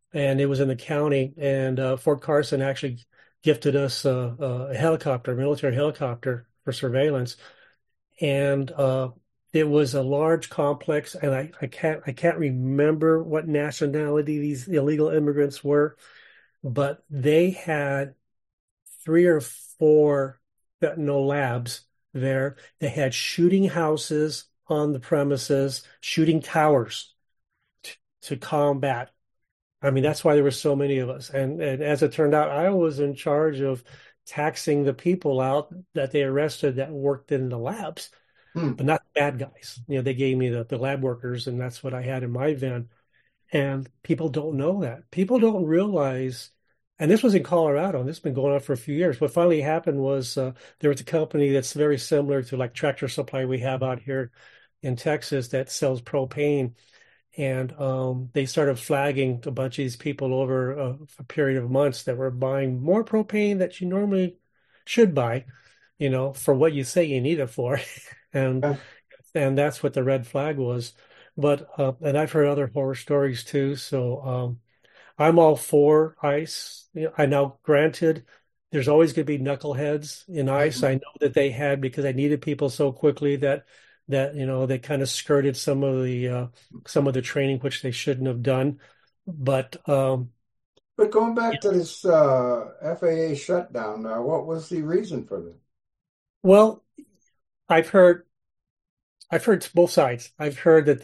and it was in the county. And Fort Carson actually gifted us a helicopter, a military helicopter for surveillance. And it was a large complex, and I can't remember what nationality these illegal immigrants were, but they had three or four fentanyl labs there. They had shooting houses on the premises, shooting towers to combat. I mean, that's why there were so many of us. And as it turned out, I was in charge of taxing the people out that they arrested that worked in the labs, Hmm. but not the bad guys. They gave me the lab workers, and that's what I had in my van. And people don't know that. People don't realize, and this was in Colorado, and this has been going on for a few years. What finally happened was there was a company that's very similar to like Tractor Supply we have out here in Texas that sells propane. And they started flagging a bunch of these people over a period of months that were buying more propane that you normally should buy, for what you say you need it for. And Yeah. and that's what the red flag was. But and I've heard other horror stories too. So I'm all for ICE. I know, granted, there's always going to be knuckleheads in ICE. I know that they had because I needed people so quickly that they kind of skirted some of the training which they shouldn't have done. But But going back to this FAA shutdown, what was the reason for this? well, I've heard I've heard both sides. I've heard that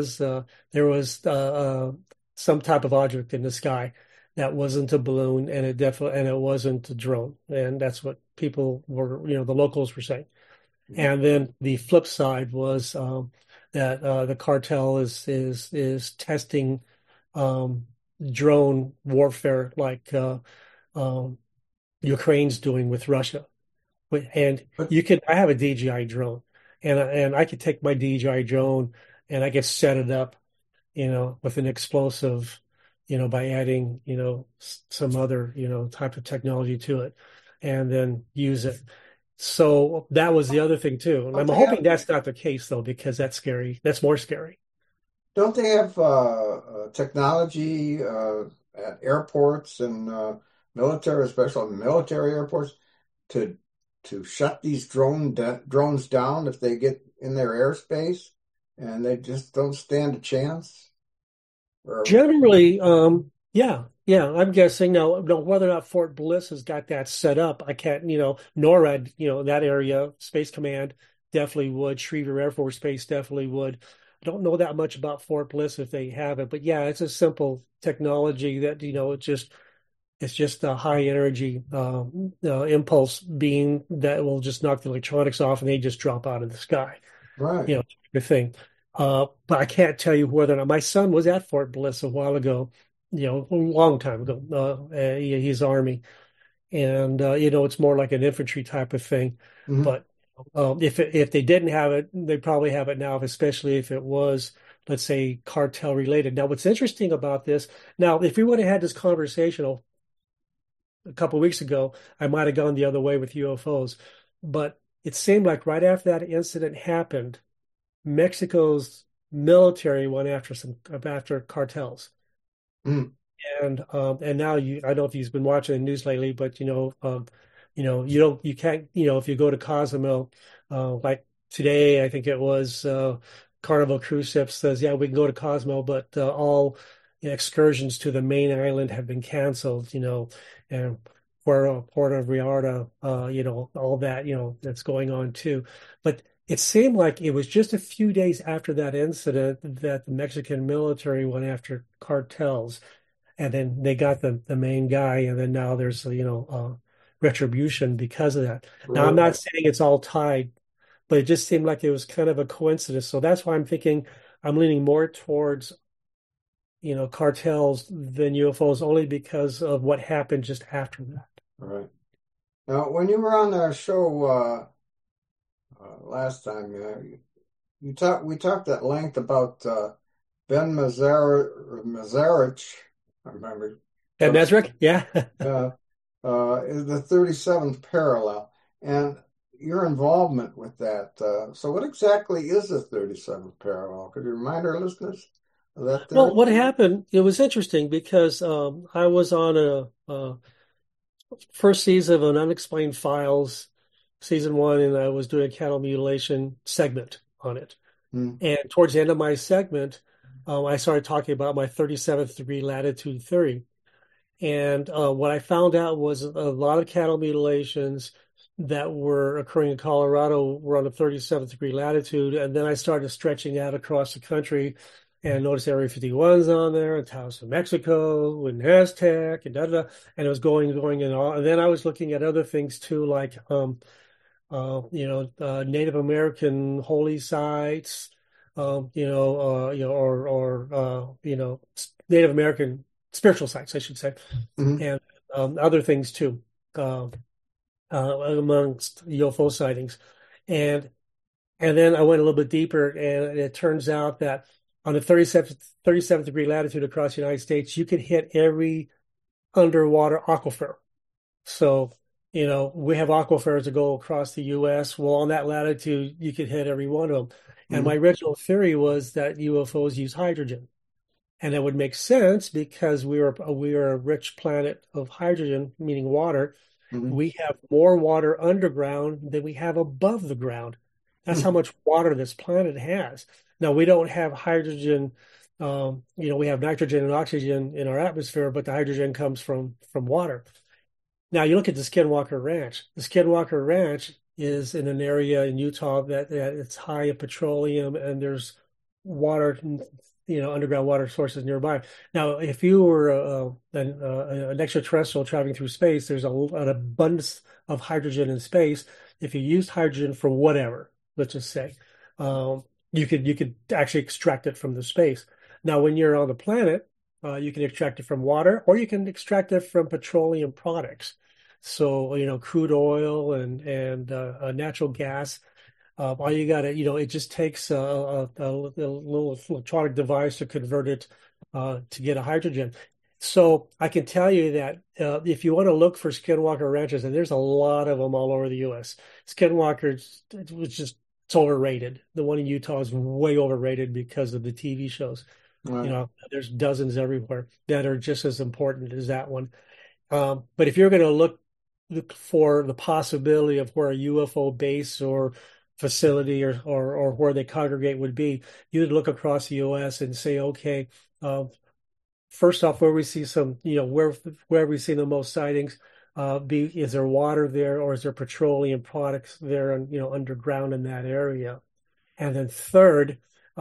there was some type of object in the sky that wasn't a balloon, and it wasn't a drone, and that's what people were, the locals were saying. And then the flip side was that the cartel is testing um, drone warfare like um, Ukraine's doing with Russia. And But I have a DJI drone, and I could take my DJI drone and I could set it up, with an explosive, by adding, some other, type of technology to it, and then use it. So that was the other thing too. And don't I'm they have hoping that's not the case though, because that's scary. That's more scary. don't they have technology at airports and military, especially military airports, to shut these drones down if they get in their airspace and they just don't stand a chance? Or Generally, yeah, yeah, I'm guessing now, whether or not Fort Bliss has got that set up, I can't, NORAD, that area, Space Command definitely would, Schriever Air Force Base definitely would. I don't know that much about Fort Bliss if they have it, but yeah, it's a simple technology that, it's just a high energy impulse beam that will just knock the electronics off and they just drop out of the sky, right. type of thing. But I can't tell you whether or not my son was at Fort Bliss a while ago, a long time ago. He's Army, and it's more like an infantry type of thing. Mhm. But if they didn't have it, they probably have it now, especially if it was, let's say, cartel related. Now, what's interesting about this, now, if we would have had this conversation a couple of weeks ago, I might have gone the other way with UFOs. But it seemed like right after that incident happened, Mexico's military went after cartels. Mhm. And now I don't know if you've been watching the news lately, but you can't, if you go to Cozumel, like today, I think it was Carnival Cruise Ship says, yeah, we can go to Cozumel, but all excursions to the main island have been canceled, and Puerto Vallarta, all that, that's going on too. But it seemed like it was just a few days after that incident that the Mexican military went after cartels, and then they got the main guy, and then now there's retribution because of that. Now I'm not Right. saying it's all tied, but it just seemed like it was kind of a coincidence. So that's why I'm thinking I'm leaning more towards cartels than UFOs, only because of what happened just after that. Right. Now, when you were on our show last time, we talked at length about Ben Mazarich, I remember, And but Mesrick, yeah. uh, is the 37th parallel and your involvement with that. So what exactly is the 37th parallel? Could you remind our listeners? that Well, theory? what happened, it was interesting because I was on a first season of an Unexplained Files, season one, and I was doing a cattle mutilation segment on it. Mm, And towards the end of my segment, I started talking about my 37th degree latitude theory. And what I found out was a lot of cattle mutilations that were occurring in Colorado were on the 37th degree latitude. And then I started stretching out across the country and noticed Area 51's on there, and Taos, New Mexico, and Aztec, and da da. And it was going, and all. And then I was looking at other things too, like Native American holy sites, Native American spiritual sites, I should say, mm, and other things too, uh, amongst UFO sightings. And and then I went a little bit deeper, and it turns out that on the 37th degree latitude across the United States, you could hit every underwater aquifer. So, we have aquifers that go across the US. Well, on that latitude, you could hit every one of them. And my mm, original theory was that UFOs use hydrogen. And that would make sense because we are a rich planet of hydrogen, meaning water. mm, We have more water underground than we have above the ground. That's how mm, much water this planet has. Now, we don't have hydrogen. We have nitrogen and oxygen in our atmosphere, but the hydrogen comes from water. Now, you look at the Skinwalker Ranch. The Skinwalker Ranch is in an area in Utah that it's high in petroleum, and there's water, underground water sources nearby. Now, if you were an extraterrestrial traveling through space, there's an abundance of hydrogen in space. If you used hydrogen for whatever, let's just say, you could actually extract it from the space. Now, when you're on the planet, you can extract it from water, or you can extract it from petroleum products. So, crude oil and natural gas. All you got to, it just takes a little electronic device to convert it to get a hydrogen. So I can tell you that if you want to look for Skinwalker ranches, and there's a lot of them all over the U.S., Skinwalker, it's overrated. The one in Utah is way overrated because of the TV shows. right, There's dozens everywhere that are just as important as that one. But if you're going to look for the possibility of where a UFO base or facility or where they congregate would be, you'd look across the U.S. and say, okay, uh, first off, where we see some, where we see the most sightings, is there water there, or is there petroleum products there, and underground in that area? And then third,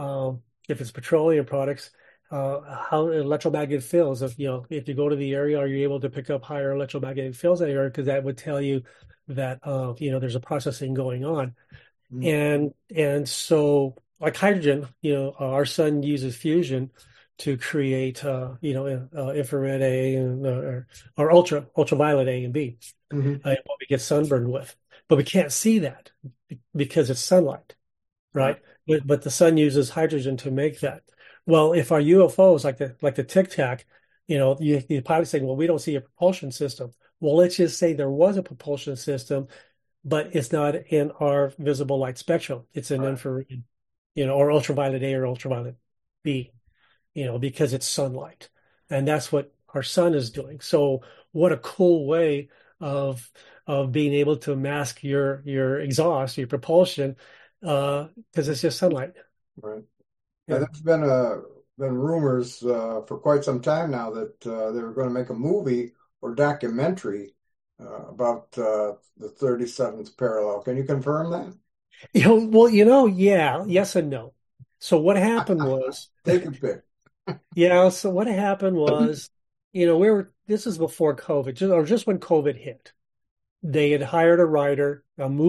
if it's petroleum products, how electromagnetic fields. If you go to the area, are you able to pick up higher electromagnetic fields in the area? Because that would tell you that there's a processing going on. mm, And so, like hydrogen, our sun uses fusion to create infrared A and or ultraviolet A and B, mm, what we get sunburned with. But we can't see that because it's sunlight, right, right? But the sun uses hydrogen to make that. Well, if our UFOs like the Tic Tac, you probably saying, well, we don't see a propulsion system. Well, let's just say there was a propulsion system, but it's not in our visible light spectrum. It's in right, infrared, or ultraviolet A or ultraviolet B, because it's sunlight. And that's what our sun is doing. So what a cool way of being able to mask your exhaust, your propulsion, because it's just sunlight. right. And Yeah. there's been rumors for quite some time now that they were going to make a movie or documentary about the 37th parallel. Can you confirm that? Well, yeah, yes and no. So what happened was, Take your pick. yeah, so what happened was, this is before COVID, just when COVID hit. They had hired a writer,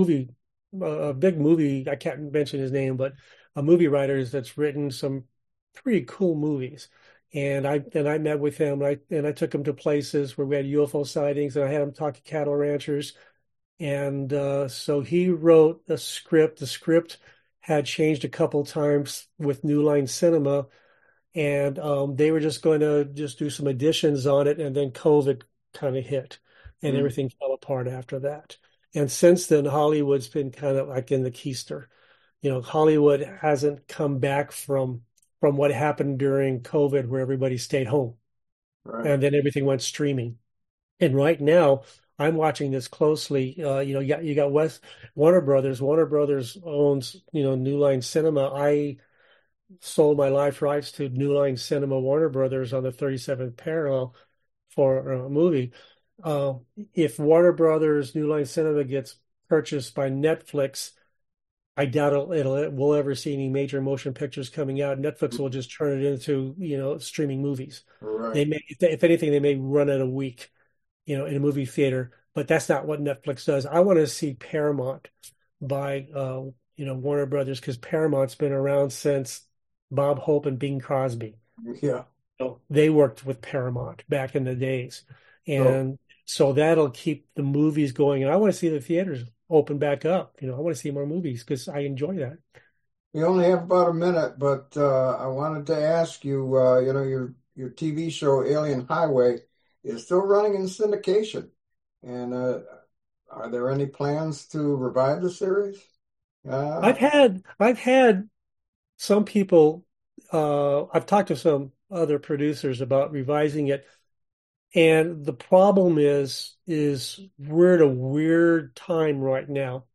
a big movie, I can't mention his name, but a movie writer that's written some pretty cool movies. And I met with him, and I took him to places where we had UFO sightings, and I had him talk to cattle ranchers. And so he wrote a script. The script had changed a couple times with New Line Cinema, and they were just going to just do some additions on it, and then COVID kind of hit, and Mm, everything fell apart after that. And since then, Hollywood's been kind of like in the keister. Hollywood hasn't come back from from what happened during COVID, where everybody stayed home Right. and then everything went streaming. And right now, I'm watching this closely. You got Warner Brothers. Warner Brothers owns, New Line Cinema. I sold my life rights to New Line Cinema Warner Brothers on the 37th parallel for a movie. Uh, if Warner Brothers New Line Cinema gets purchased by Netflix, I doubt we'll ever see any major motion pictures coming out. Netflix will just turn it into, streaming movies. Right. They may, if anything, they may run it a week, in a movie theater, but that's not what Netflix does. I want to see Paramount buy, Warner Brothers, because Paramount's been around since Bob Hope and Bing Crosby. Yeah. So they worked with Paramount back in the days. And so that'll keep the movies going. And I want to see the theaters open back up. I want to see more movies because I enjoy that. We only have about a minute, but I wanted to ask you, your TV show Alien Highway is still running in syndication. And are there any plans to revive the series? I've had some people, I've talked to some other producers about revising it. And the problem is we're at a weird time right now,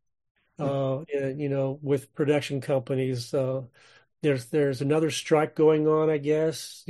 with production companies. There's another strike going on, I guess,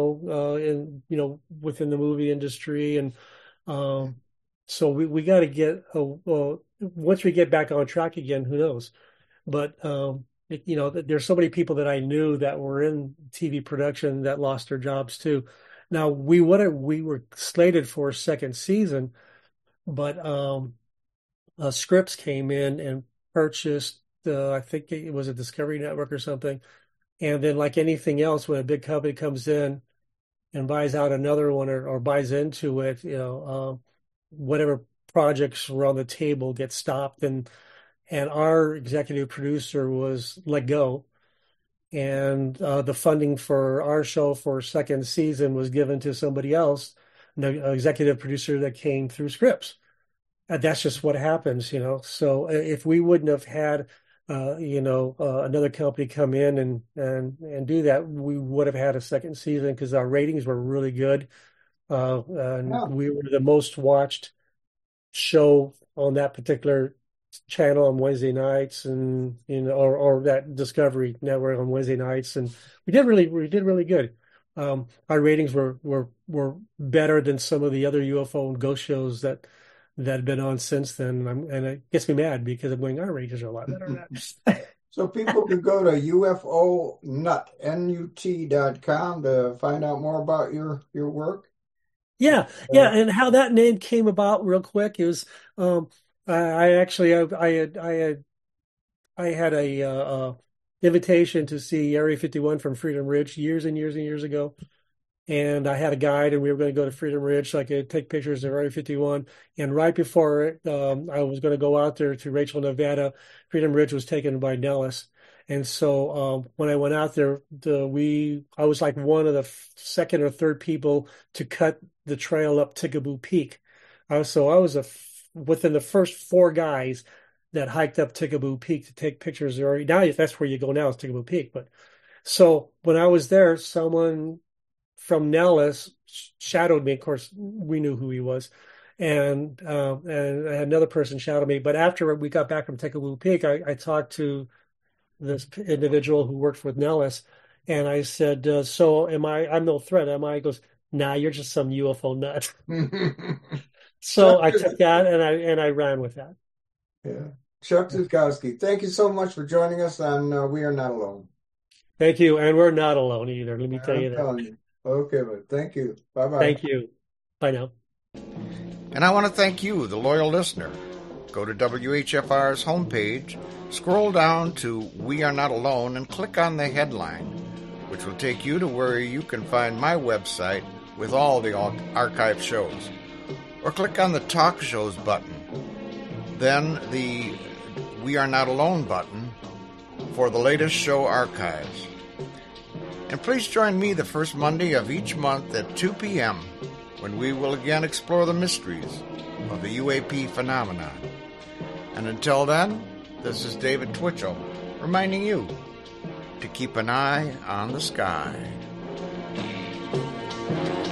within the movie industry. And so we got to get, once we get back on track again, who knows? But, there's so many people that I knew that were in TV production that lost their jobs too. Now we were slated for a second season, but Scripps came in and purchased, I think it was a Discovery Network or something. And then, like anything else, when a big company comes in and buys out another one or buys into it, whatever projects were on the table get stopped, and our executive producer was let go. And the funding for our show for second season was given to somebody else, the executive producer that came through Scripps. That's just what happens, So if we wouldn't have had, another company come in and do that, we would have had a second season because our ratings were really good. And we were the most watched show on that particular channel on Wednesday nights, and or that Discovery Network on Wednesday nights, and we did really good. Our ratings were better than some of the other UFO and ghost shows that have been on since then, and it gets me mad because I'm going, our ratings are a lot better than that. So people could go to UFONut.com to find out more about your work. Yeah, and how that name came about, real quick, is I had a invitation to see Area 51 from Freedom Ridge years and years and years ago. And I had a guide, and we were going to go to Freedom Ridge so I could take pictures of Area 51. And right before it, I was going to go out there to Rachel, Nevada. Freedom Ridge was taken by Nellis. And so when I went out there, I was like one of the second or third people to cut the trail up Tickaboo Peak. So I was within the first four guys that hiked up Tickaboo Peak to take pictures. Now, if that's where you go now, is Tickaboo Peak. But so when I was there, someone from Nellis shadowed me. Of course, we knew who he was, and another person shadowed me. But after we got back from Tickaboo Peak, I talked to this individual who worked with Nellis, and I said, "So I'm no threat, am I?" He goes, "Nah, you're just some UFO nut." So I took that and I ran with that. Yeah. Chuck Zukowski, thank you so much for joining us on We Are Not Alone. Thank you. And we're not alone either. Let me tell you that. Okay, but thank you. Bye-bye. Thank you. Bye now. And I want to thank you, the loyal listener. Go to WHFR's homepage, scroll down to We Are Not Alone, and click on the headline, which will take you to where you can find my website with all the archive shows. Or click on the Talk Shows button, then the We Are Not Alone button for the latest show archives. And please join me the first Monday of each month at 2 p.m. when we will again explore the mysteries of the UAP phenomenon. And until then, this is David Twitchell reminding you, to keep an eye on the sky.